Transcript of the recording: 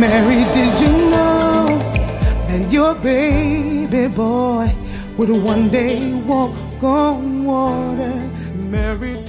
Mary, did you know that your baby boy would one day walk on water? Mary,